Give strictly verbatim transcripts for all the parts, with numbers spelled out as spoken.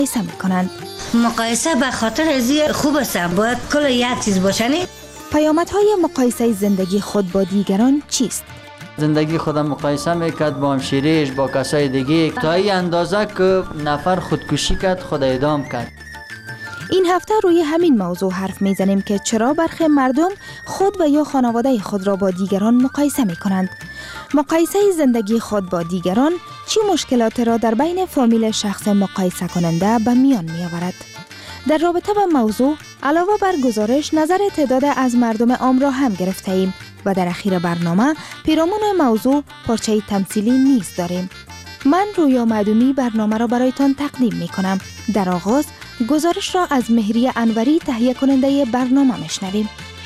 مقایسه میکنند. مقایسه به خاطر ازی خوب است، باید کل یک چیز باشنی. پیامدهای مقایسه زندگی خود با دیگران چیست؟ زندگی خودم مقایسه میکرد با همشیریش، با کسای دیگه، تا این اندازه که نفر خودکشی کرد، خود اعدام کرد. این هفته روی همین موضوع حرف میزنیم که چرا برخی مردم خود و یا خانواده خود را با دیگران مقایسه می کنند. مقایسه زندگی خود با دیگران چی مشکلات را در بین فامیل شخص مقایسه کننده به میان می آورد؟ در رابطه با موضوع علاوه بر گزارش نظر تعداد از مردم عام را هم گرفته ایم و در اخیر برنامه پیرامون موضوع پارچه تمثیلی نیز داریم. من رویا معدومی برنامه را برایتان تقدیم می کنم. در آغاز گزارش را از مهری انوری تهیه کننده برنامه میشنویم.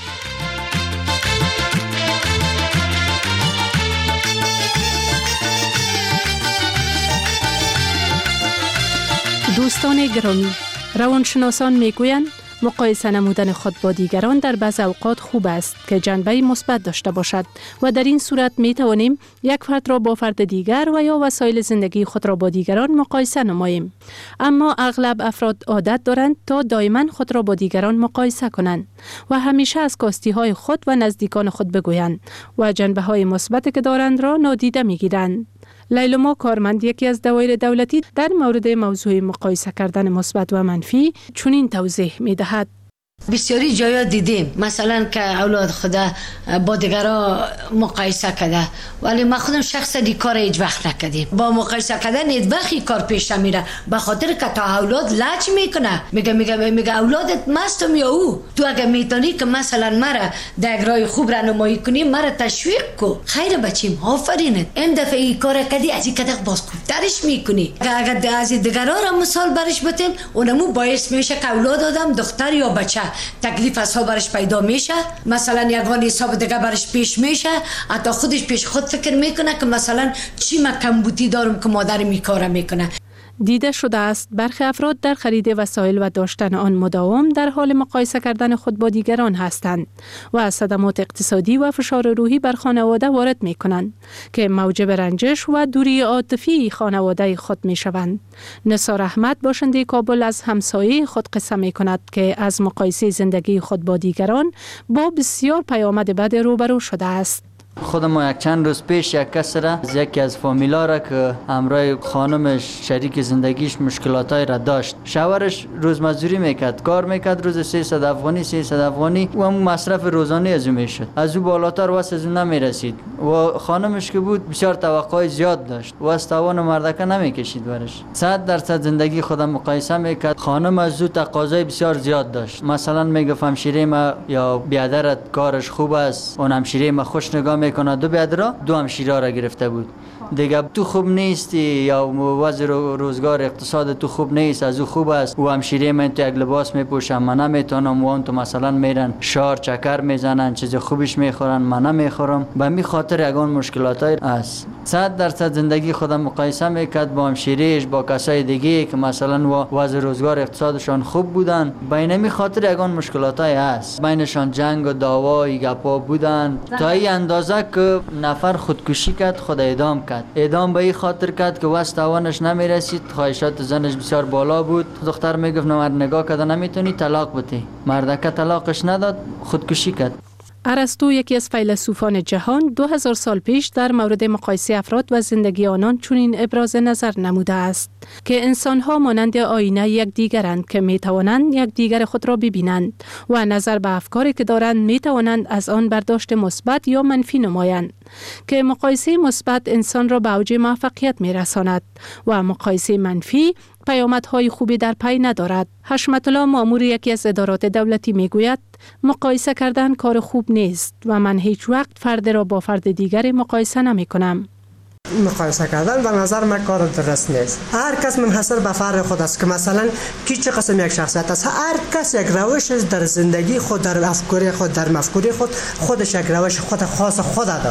دوستان گرامی، روانشناسان میگویند مقایسه نمودن خود با دیگران در بعض اوقات خوب است که جنبه مثبت داشته باشد و در این صورت می توانیم یک فرد را با فرد دیگر و یا وسایل زندگی خود را با دیگران مقایسه نماییم. اما اغلب افراد عادت دارند تا دائما خود را با دیگران مقایسه کنند و همیشه از کاستی های خود و نزدیکان خود بگویند و جنبه های مثبت که دارند را نادیده می گیرند. لیلما کارمند، یکی از دوایر دولتی، در مورد موضوع مقایسه کردن مثبت و منفی چنین توضیح می دهد. بسیاری جایا دیدیم مثلا که اولاد خدا با دیگران مقایسه کرده، ولی ما خودم شخصا دی کار هیچ وقت نکردیم. با مقایسه کردن هیچ وقت این کار پیش نمیره، به خاطر که تا اولاد لج میکنه، میگه میگه میگه اولادت مستم یا او، تو اگه میتونی که مثلا مرا در راه خوب رهنمایی کنی، مرا تشویق کو، خیر بچیم، آفرینت، این دفعه این کار کردی، از این کدق باز خوبترش میکنی. اگر از دیگران را مثال برش بتیم، اونمو باعث میشه که اولاد آدم دختر یا بچه تکلیف حساب برش پیدا میشه، مثلا یگان حساب دیگه برش پیش میشه، حتی خودش پیش خود فکر میکنه که مثلا چی من کمبودی دارم که مادر می کارم میکنه. دیده شده است برخی افراد در خرید وسایل و داشتن آن مداوم در حال مقایسه کردن خود با دیگران هستند و صدمات اقتصادی و فشار روحی بر خانواده وارد می کنند که موجب رنجش و دوری عاطفی خانواده خود می شوند. نثار احمد، باشنده کابل، از همسایه خود قصه می کند که از مقایسه زندگی خود با دیگران با بسیار پیامد بد روبرو شده است. خودم ما یک چند روز پیش یک کس را از یکی از فامیلا را که همراه خانمش شریک زندگیش مشکلاتای را داشت، شوهرش روز مزدوری میکرد، کار میکرد، روز سیصد افغانی سیصد افغانی و هم مصرف روزانه از او میشد، از او بالاتر واسه از او نمیرسید و خانمش که بود بسیار توقع زیاد داشت و از توان مردکه نمیکشید برش. صد درصد زندگی خودم مقایسه میکرد، خانم از او تقاضای بسیار زیاد داشت، مثلا میگفت همشیره ما یا بیادرت کارش خوب است، اون همشیره ما خوش نگاه میکنه، دو بیادرها دو همشیره را گرفته بود، دیگه تو خوب نیستی یا وضع روزگار اقتصاد تو خوب نیست، از او خوب است، و همشیره من تو یک لباس میپوشم من نمیتونم، و اون تو مثلا میرن شار چکر میزنن چیز خوبش میخورن من نمیخورم، به می خاطر یگان مشکلاتای است. صد درصد زندگی خودم مقایسه میکرد با همشیرهش، با کسای دیگه که مثلا وضع روزگار اقتصادشان خوب بودن، بین می خاطر یگان مشکلاتای است، بینشان جنگ و دعوای گپا بودن تا این اندازه که نفر خودکشی کرد، خود اعدام کرد. اعدام به این خاطر کرد که واسه توانش نمیرسید، خواهشات زنش بسیار بالا بود، دختر میگفت نه نگاه کرده نمیتونی طلاق بده، مردکه طلاقش نداد، خودکشی کرد. ارسطو، یکی از فیلسوفان جهان، دو هزار سال پیش در مورد مقایسه افراد و زندگی آنان چنین ابراز نظر نموده است که انسان‌ها مانند آینه یکدیگرند که می‌توانند یکدیگر خود را ببینند و نظر به افکاری که دارند می‌توانند از آن برداشت مثبت یا منفی نمایند، که مقایسه مثبت انسان را به اوج موفقیت می‌رساند و مقایسه منفی پیامدهای خوبی در پی ندارد. حشمت الله، مأمور یکی از ادارات دولتی، میگوید مقایسه کردن کار خوب نیست و من هیچ وقت فرد را با فرد دیگری مقایسه نمی کنم. مقایسه کردن به نظر من کار درست نیست. هر کس منحصر به فرد خود است که مثلا کی چه قسم یک شخصیت است، هر کس یک روش در زندگی خود، در افکار خود، در مفکوره خود، خودش یک روش خود خاص خود داره.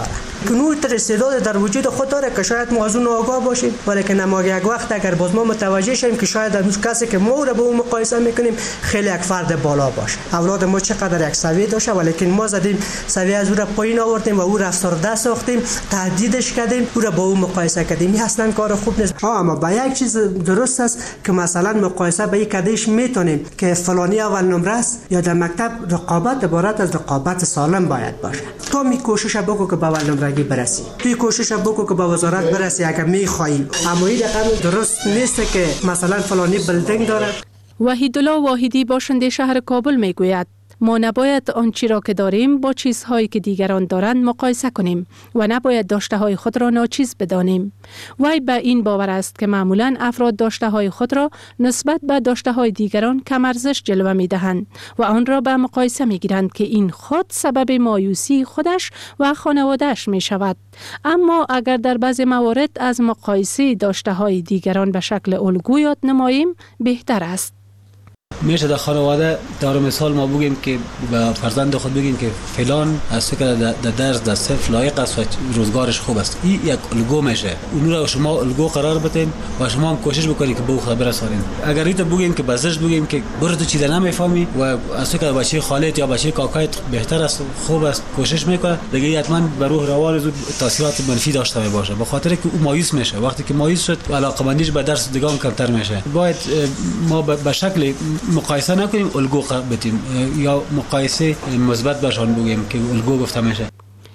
که نوع تر استعداد در وجود خود داره که شاید ما از اون آگاه باشیم، ولی که نما یک وقت اگر باز ما متوجه شیم که شاید اون کسی که ما رو با اون مقایسه میکنیم خیلی یک فرد بالا باشه، اولاد ما چقدر یک سویه داشته ولی که ما زدیم سویه از او را پایین آوردیم و او رفتار ساختیم، تهدیدش کردیم، او را با اون مقایسه کردیم. این اصلا کار خوب نیست. ها اما با یک چیز درست است که مثلا مقایسه به یک کدیش میتونیم که فلانی اول نمره است، یا در مکتب رقابت عبارت از رقابت سالم باید باشه. تو می کوشش بکو که به اول نمرگی برسی، توی کوشش بکو که به وزارت برسی اگر میخوایی، اما این رقم درست نیست که مثلا فلانی بلدنگ داره. وحیدالله واحدی باشنده شهر کابل میگوید ما نباید آنچه را که داریم با چیزهایی که دیگران دارند مقایسه کنیم و نباید داشته های خود را ناچیز بدانیم. وی به این باور است که معمولا افراد داشته های خود را نسبت به داشته های دیگران کم ارزش جلوه می دهند و آن را به مقایسه می گیرند که این خود سبب مایوسی خودش و خانوادهش می شود. اما اگر در بعضی موارد از مقایسه داشته های دیگران به شکل الگو یاد نماییم بهتر است. میشه در خانواده دار مثال ما بگیم که به فرزند خود بگیم که فلان از که در درس در صفر لایق است و روزگارش خوب است، این یک الگو میشه، اون را شما الگو قرار بدین و شما هم کوشش بکنید که به او خبر برسانید. اگر ایت بگیم که بازش بگیم که برو تو چیزا نمیفهمی و از که بچه خالت یا بچه کاکایت بهتر است خوب است کوشش میکنه، دیگه حتما به روح روان زود تاثیرات منفی داشته باشه، به خاطر که او مایوس میشه. وقتی که مایوس شد علاقه‌مندیش به درس دیگه هم کمتر میشه. باید ما به شکل مقایسه نکنیم، الگو بدیم یا مقایسه مثبت باشون بگیم که الگو گفته میشه.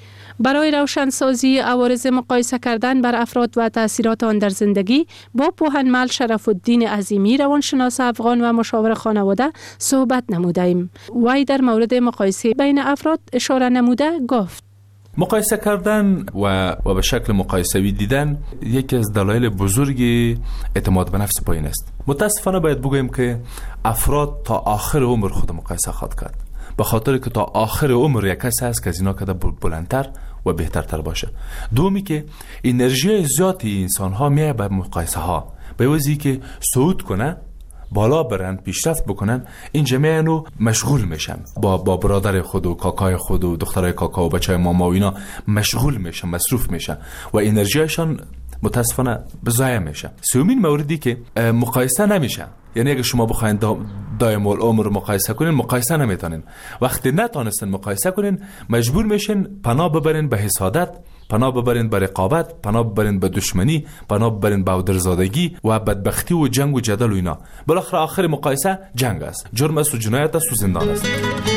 برای روشنسازی عوارض مقایسه کردن بر افراد و تأثیرات آن در زندگی با پوهنمل شرف الدین عظیمی روانشناس افغان و مشاور خانواده صحبت نمودیم. وی در مورد مقایسه بین افراد اشاره نموده گفت مقایسه کردن و و به شکل مقایسوی دیدن یکی از دلایل بزرگی اعتماد به نفس پایین است. متاسفانه باید بگویم که افراد تا آخر عمر خود مقایسه خواهد کرد، به خاطر که تا آخر عمر یک کسی هست که از اینا کده بلندتر و بهترتر باشه. دومی که انرژی زیادی انسان ها میه به مقایسه ها، به وجهی که صعود کنه، بالا برن، پیشرفت بکنن، این جمعه نو مشغول میشن با با برادر خود و کاکای خود و دخترای کاکا و بچهای ماما و اینا مشغول میشن، مصروف میشن و انرژیشان متاسفانه بضایع میشه. سومین موردی که مقایسه نمیشه، یعنی اگه شما بخواید دا دائم العمر مقایسه کنین مقایسه نمیتونین. وقتی نتونستین مقایسه کنین مجبور میشین پناه ببرین به حسادت، پناه ببرین به رقابت، پناه ببرین به دشمنی، پناه ببرین به اودرزادگی و بدبختی و جنگ و جدل و اینا. بالاخره آخر مقایسه جنگ است، جرم است و جنایت است و زندان است.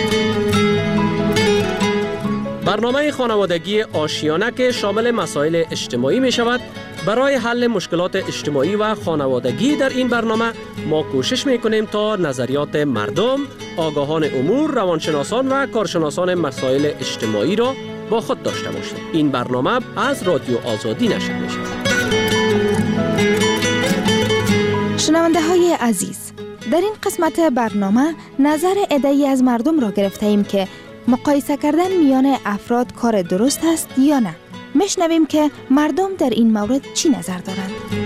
برنامه خانوادگی آشیانه که شامل مسائل اجتماعی می شود، برای حل مشکلات اجتماعی و خانوادگی در این برنامه ما کوشش می کنیم تا نظریات مردم، آگاهان امور، روانشناسان و کارشناسان مسائل اجتماعی را با خود داشته باشیم. این برنامه از رادیو آزادی نشر می شود. شنونده های عزیز، در این قسمت برنامه نظر عده‌ای از مردم را گرفته ایم که مقایسه کردن میان افراد کار درست است یا نه. میشنویم که مردم در این مورد چی نظر دارند.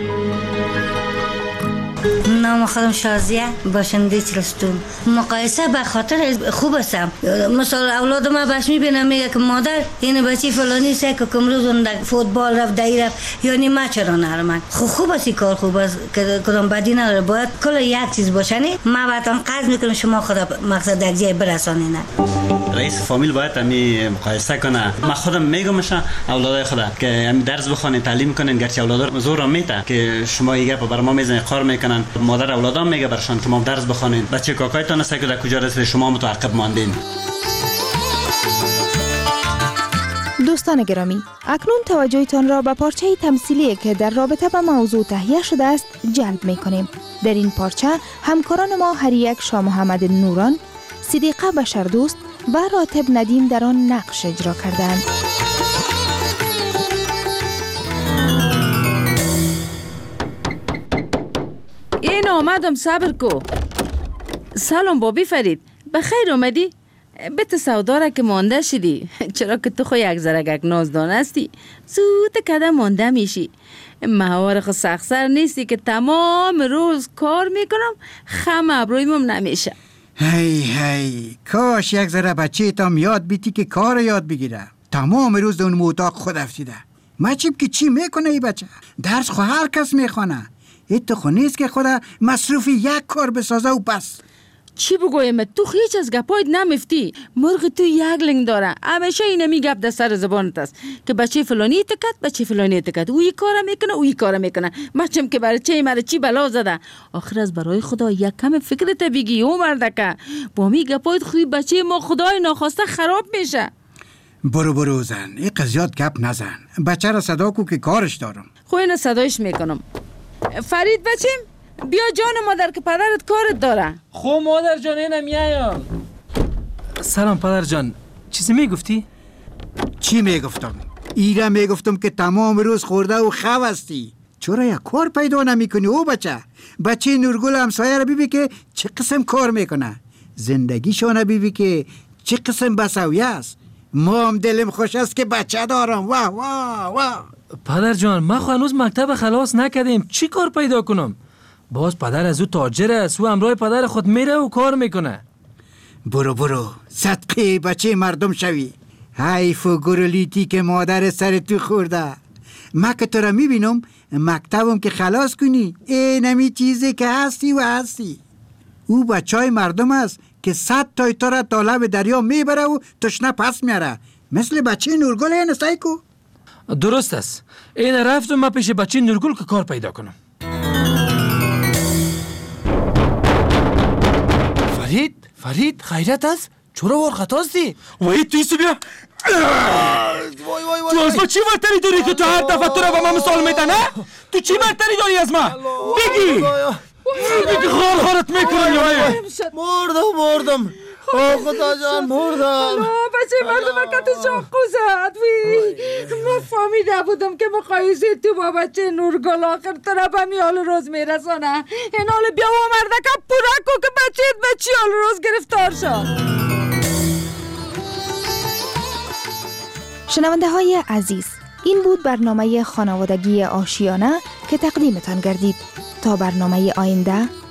نام خودم شازیه، باشنده چلستون. مقایسه به خاطر خوب هستم. مثلا اولاد ما بس میبینم میگه که مادر این بچه فلانی سه که کمروز اون فوتبال رفت دایی رفت یعنی ما چرا نرم. خوب خوب است کار خوب است که کدام بدی نداره. باید کل یک چیز باشنی. ما براتون قرض میکنم شما خدا مقصد در جای برسانین. رئیس فامیل باید امی مقایسه کنه. ما خودم میگم مثلا اولادای خدا که امی درس بخونین تعلیم کنین، گرچه اولادا زور میته که شما یه گپ بر ما میزنین قار میکنن، مادر اولادام میگه برشان که ما درس بخونین، بچه کاکایتان است که در کجا رسید شما متعقب ماندین. دوستان گرامی، اکنون توجهتان را به پارچه تمثیلی که در رابطه با موضوع تهیه شده است جلب میکنیم. در این پارچه همکاران ما هر یک شاه محمد نوران، صدیقه بشردوست و راتب ندیم در آن نقش اجرا کردند. این آمدم، صبر کو. سلام بابی فرید، بخیر آمدی؟ بت سوداره که مانده شدی، چرا که تو خو یک زرگک نازدان هستی، زود کده مانده میشی. مهوار خو سخسر نیستی که تمام روز کار میکنم خم ابرویم نمیشه. هی هی کاش یک ذره بچه تام یاد بیتی که کار یاد بگیره. تمام روز در اون اتاق خود افتیده. مچیب که چی میکنه ای بچه؟ درس خو هر کس میخونه. ایت خو نیست که خدا مصروفی یک کار بسازه و بس. چی بگویم؟ تو هیچ از گپایت نمیفتی. مرغ تو یک لنگ داره. همیشه اینه می گپ در سر زبانت است که بچه فلانی تکت، بچه فلانی تکت، او این کارا میکنه، او این کارا میکنه. مچم که برای چه مرا چی بلا زده. آخر از برای خدا یک کم فکرت بگی او مردکه. با می گپایت خوی بچه ما خدای ناخواسته خراب میشه. برو برو زن، این قضیات گپ نزن. بچه را صدا کو که کارش دارم. خو اینو صدایش میکنم. فرید بچیم بیا جان مادر که پدرت کارت داره. خو مادر جان اینم میایم. سلام پدر جان، چیزی میگفتی؟ چی میگفتم؟ ایره میگفتم که تمام روز خورده و خو هستی. چرا یک کار پیدا نمیکنی او بچه؟ بچه نورگل همسایه را بیبی که چه قسم کار میکنه. زندگیشونه بیبی که چه قسم بسویه است. ما هم دلم خوش است که بچه دارم. واه واه واه. پدر جان ما خو هنوز مکتب خلاص نکردیم، چی کار پیدا کنم؟ باز پدر از او تاجر است و همراه پدر خود میره و کار میکنه. برو برو صدقه بچه مردم شوی. حیف و گرلیتی که مادر سر تو خورده. ما که تو را میبینم مکتبم که خلاص کنی اینمی چیزی که هستی و هستی. او بچه های مردم است که صد تای تو را طالب دریا میبره و تشنه پس میاره. مثل بچه نورگل این سایکو. درست است. این رفتم ما پیش بچه نورگل که کار پیدا کنم. فرید فرید خیرت است؟ چرا ورخت هستی؟ وای تویسو بیا. تو از ما چی ورتری داری که تو هر دفعه تو را با ما مثال میدنه؟ تو چی ورتری داری از ما؟ بگی بگی خار خارت میکنم. مردم مردم آه خدا جان مردم. بچه مردم که تو چاقو زد وی. من فهمیده بودم که مقایسه تو با بچه نورگل آخر طرف همی حال روز میرسانه. این حال بیا و مرده که پورا کو که بچه بچه حال روز گرفتار شد. شنونده های عزیز، این بود برنامه خانوادگی آشیانه که تقدیمتان گردید. تا برنامه آینده